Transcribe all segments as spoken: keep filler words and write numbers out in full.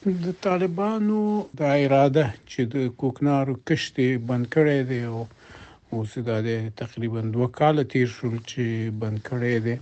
د طالبانو د اراده چې د کوکنارو کښت بند کړي دی او اوس دا د تقریبا دوه کال تیر شول چې بند کړي دی.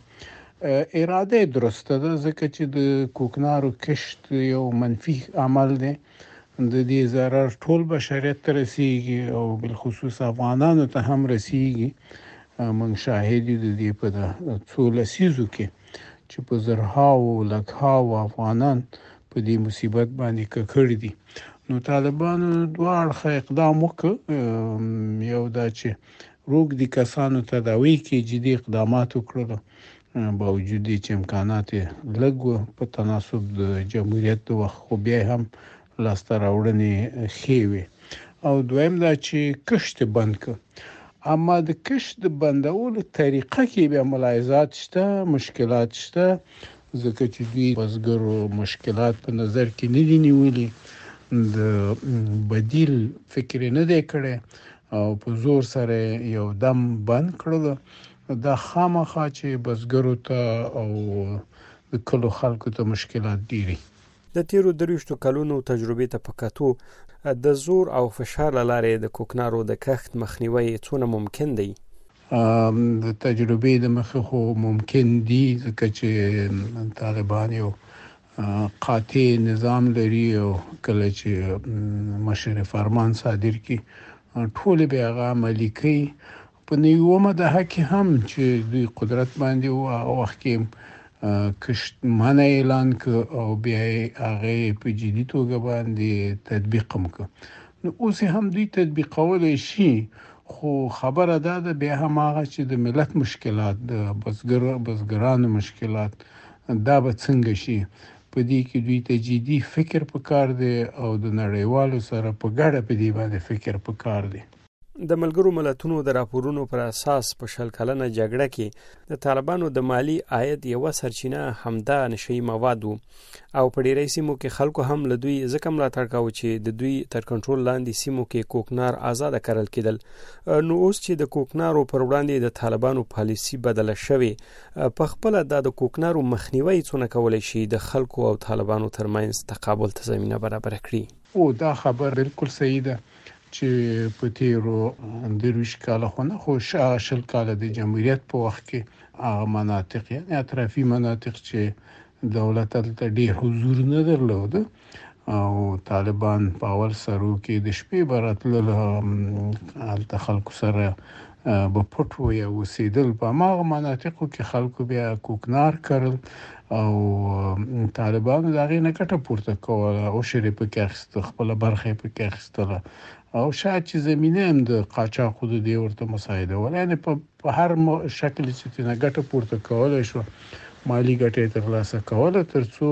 اراده درسته ده ځکه چې د کوکنارو کښت یو منفي عمل دی، د دې ضرر ټول بشریت ته رسیږي او بل خصوص افغانانو ته هم رسیږي. موږ شاهد د دې په څو لسیزو کې چې په زرهاو لکهاو افغانان په دې مصیبت باندې ککړ دي. نو طالبانو دوه اړخه اقدام وکړ، یو دا چې روغ دي کسانو تداوی کې جدي اقدامات وکړل، باوجود دې چې امکانات لږ په تناسب د جمهوریت د وخت خو بیا هم لاسته راوړنې ښې وي. او دویم دا چې کښت بند کړ. اما د کښت د بندولو طریقه کې بیا ملاحظات شته، مشکلات شته، ځکه چې دوی بزګرو مشکلات په نظر کې نه دي نیولي، د بدیل فکر نه دی کړی او په زور سره یو دم بند کړل. دا خامخا چې بزګرو ته او د کلو خلکو ته مشکلات ډیری. د تیرو درویشتو کلونو تجربې ته پکاتو د زور او فشار لاره د کوکنارو د کښت مخنیوي څونه ممکن دی؟ د تجربې د مخه خو ممکن دي، ځکه چې طالبان یو قاطع نظام لري او کله چې مشر فرمان صادر کی ټول به هغه عملي کوي. په نیومه د حق هم چې دوی قدرت باندې او وخت کې کښت منع اعلان ک او بیا هغه په جدي توګه باندې تطبیق هم ک. نو اوس هم دوی تطبیقول شي، خو خبره ده د بیا هم هغه چې د ملت مشکلات، د بزګر بزګرانو مشکلات دا به څنګه شي. په دې کې دوی ته جدي فکر پکار دی او د نړیوالو سره په ګډه په دې باندې فکر پکار دی. د ملګرو ملتونو د راپورونو پر اساس په شل کلنه جګړه کې د طالبانو د مالی عاید یو سرچینه همدا نشئی مواد او په ډیری سیمو کې خلکو هم له دوی ځکه ملاتړ کاوه چې د دوی تر کنټرول لاندې سیمو کې کوکنار آزاد کړل کېدل. نو اوس چې د کوکنارو پر وړاندې د طالبانو پالیسی بدله شوې، په خپل د کوکنارو مخنیوي څونه کولای شي د خلکو او طالبانو ترمنځ تقابل ته زمينه برابر کړي؟ او دا خبر بالکل صحیح ده چې په تیرو درویشت کاله خو نه خو شل کاله د جمهوریت په وخت کې هغه مناطق یعنی اطرافي مناطق چې دولت ته ډیر حضور نه درلود او طالبان په اول سرو کې د شپې براتل د خلکو سره په پټو یا وسیدل په هغه مناطقو کې خلکو بیا کوکنار کړل او طالبان دغه نه کټه پورته کوله او شری په کې اخیست خپل برخه په کې اخیستله او شاید چې زمينه هم د قاچاق خود دی ورته مساعده ولانه په هر شکل چې نه ګټه پورته کوله شو، مالی ګټه ترلاسه کوله ترڅو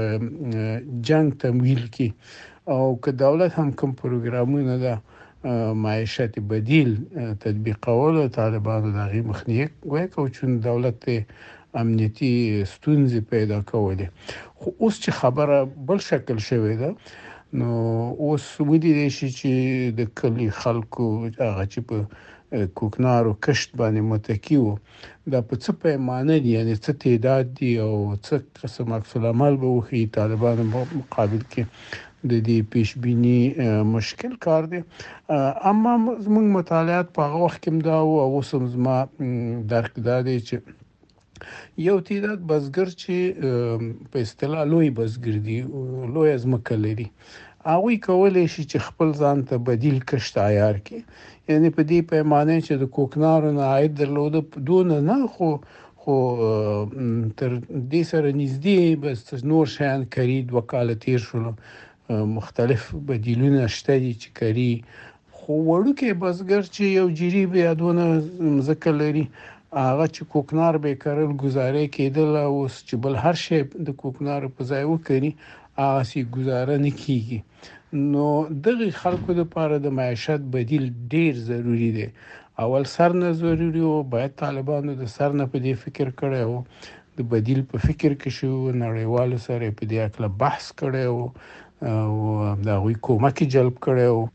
جنگ تمویل کی او که دولت هم کوم پروګرامونه ده معیشت بدیل تطبیقول طالبانو دغه مخنیه کوي او چې دولت امنیتي ستونزې پیدا کولې. خو اوس چې خبره بل شکل شوې ده، نو اوس ودی دي چې د کلی خلکو هغه چې په کوکنارو کښت باندې متکی وو دا په څه پیمانه دي، یعنی څه تعداد دي او څه قسم عکس العمل به وخی طالبانو مقابل کې د دې پیشبینی مشکل کار دی. اما زموږ مطالعات په هغه وخت کې دا او اوس هم زما درک دا دی چې یو تعداد بزګر چې په اصطلاح لوی بزګر دي، لوی ځمکه لري، هغه کولای شي چې خپل ځان ته بدیل کښت عیار کړي. یعنی په دې پیمانه چې د کوکنارو نه عاید درلود دون نه خو خو تر دې سره نږدې بس نور شیان کړي وکالت تیر شول، مختلف بدیلونه شته دي چې کړي. خو وړوکې بزګر چې یو جری به ادونه ځکه لري هغه چې کوکنار به کړل گزارې کېدل او چې بل هر شی د کوکنار په ځای وکړي هغه سي گزاره نه کیږي. نو دغه خلکو لپاره د معیشت بدیل ډیر ضروری دی. اول سر نه ضروری او باید طالبانو د سر نه په دې فکر کړي او د بدیل په فکر کې شو، نړیوالو سره په دې اړه بحث کړي او دا وی کومک جلب کړي.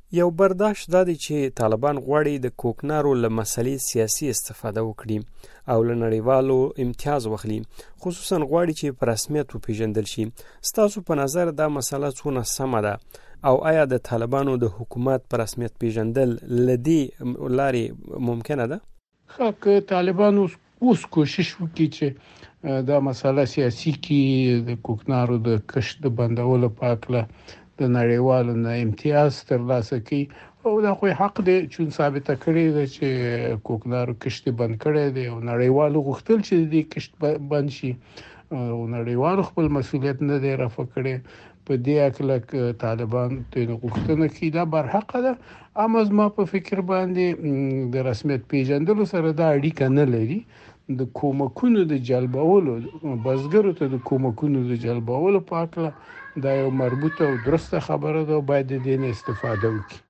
یو برداشت دا دی چې طالبان غواړي د کوکنارو له مسلې سیاسي استفاده وکړي او له نړیوالو امتیاز واخلي، خصوصا غواړي چې په رسمیت وپېژندل شي. ستاسو په نظر دا مسله څونه سمه ده او آیا د طالبانو د حکومت په رسمیت پیژندل له دې لارې ممکنه ده؟ ښه، که طالبان اوس کوشش وکړي چې دا مسله سیاسي کې د کوکنارو د کښت د بندولو په هکله د نړیوالو نه امتیاز ترلاسه کړي، او دا خو حق دی چې ثابته کړې ده چې کوکنارو کښت بند کړی دی او نړیوالو غوښتل چې دې کښت بند شي او نړیوالو خپل مسؤلیت نه دی رفع کړی. په دې هکله طالبان د غوښتنه کې دا برحق ده، اما زما په فکر باندې د رسمیت پیژندلو سره دا اړیکه نه لري. د کومکونو د جلبولو، بزګرو ته د کومکونو د جلبولو په هکله دا یو مربوطه او درسته خبره ده او باید د دې نه استفاده وکړي.